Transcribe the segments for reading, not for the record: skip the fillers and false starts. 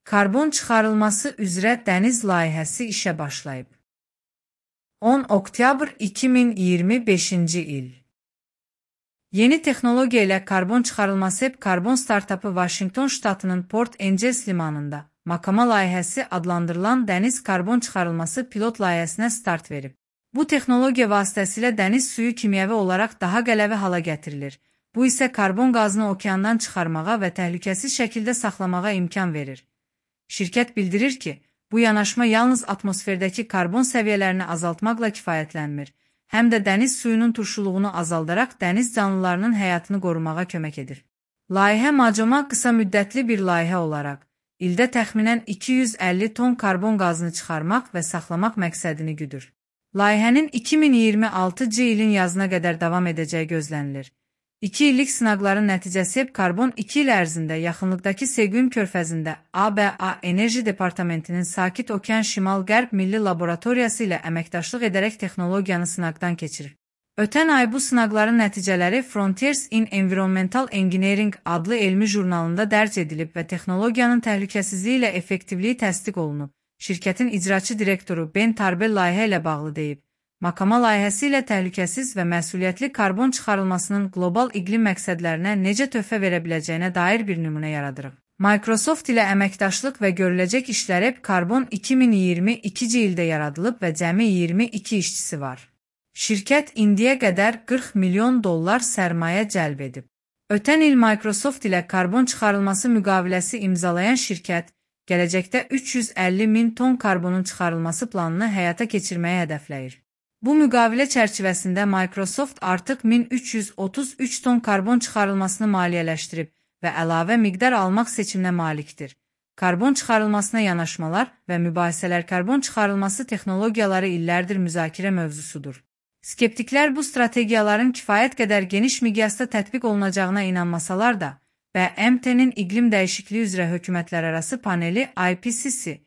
Karbon çıxarılması üzrə dəniz layihəsi işə başlayıb. 10 oktyabr 2025-ci il. Yeni texnologiya ilə karbon çıxarılması HEP Karbon startapı Washington ştatının Port Angeles limanında Makama layihəsi adlandırılan dəniz karbon çıxarılması pilot layihəsinə start verib. Bu texnologiya vasitəsilə dəniz suyu kimyəvi olaraq daha qələvi hala gətirilir. Bu isə karbon qazını okeandan çıxarmağa və təhlükəsiz şəkildə saxlamağa imkan verir. Şirkət bildirir ki, bu yanaşma yalnız atmosferdəki karbon səviyyələrini azaltmaqla kifayətlənmir, həm də dəniz suyunun turşuluğunu azaldaraq dəniz canlılarının həyatını qorumağa kömək edir. Layihə macama qısa müddətli bir layihə olaraq, ildə təxminən 250 ton karbon qazını çıxarmaq və saxlamaq məqsədini güdür. Layihənin 2026-cı ilin yazına qədər davam edəcəyi gözlənilir. 2 illik sınaqların nəticəsi HEP Karbon 2 il ərzində yaxınlıqdakı Seguin körfəzində ABA Enerji Departamentinin Sakit Okean Şimal-Qərb Milli Laboratoriyası ilə əməkdaşlıq edərək texnologiyanı sınaqdan keçirir. Ötən ay bu sınaqların nəticələri Frontiers in Environmental Engineering adlı elmi jurnalında dərc edilib və texnologiyanın təhlükəsizliyi ilə effektivliyi təsdiq olunub. Şirkətin icraçı direktoru Ben Tarbell layihə ilə bağlı deyib. Makama layihəsi ilə təhlükəsiz və məsuliyyətli karbon çıxarılmasının qlobal iqlim məqsədlərinə necə töhfə verə biləcəyinə dair bir nümunə yaradırıq. Microsoft ilə əməkdaşlıq və görüləcək işlər HEP Karbon 2022-ci ildə yaradılıb və cəmi 22 işçisi var. Şirkət indiyə qədər $40 milyon sərmayə cəlb edib. Ötən il Microsoft ilə karbon çıxarılması müqaviləsi imzalayan şirkət, gələcəkdə 350 min ton karbonun çıxarılması planını həyata keçirməyə hədəfləyir. Bu müqavilə çərçivəsində Microsoft artıq 1333 ton karbon çıxarılmasını maliyyələşdirib və əlavə miqdar almaq seçiminə malikdir. Karbon çıxarılmasına yanaşmalar və mübahisələr karbon çıxarılması texnologiyaları illərdir müzakirə mövzusudur. Skeptiklər bu strategiyaların kifayət qədər geniş miqyasda tətbiq olunacağına inanmasalar da, BMT-nin iqlim dəyişikliyi üzrə hökumətlərarası paneli IPCC,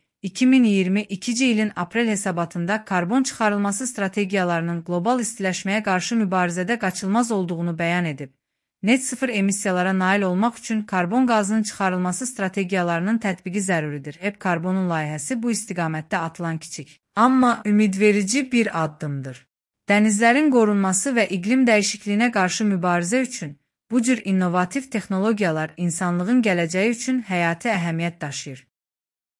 2022-ci ilin aprel hesabatında karbon çıxarılması strategiyalarının qlobal istiləşməyə qarşı mübarizədə qaçılmaz olduğunu bəyan edib. Net sıfır emissiyalara nail olmaq üçün karbon qazının çıxarılması strategiyalarının tətbiqi zəruridir. HEP Karbonun layihəsi bu istiqamətdə atılan kiçik, amma ümidverici bir addımdır. Dənizlərin qorunması və iqlim dəyişikliyinə qarşı mübarizə üçün bu cür innovativ texnologiyalar insanlığın gələcəyi üçün həyati əhəmiyyət daşıyır.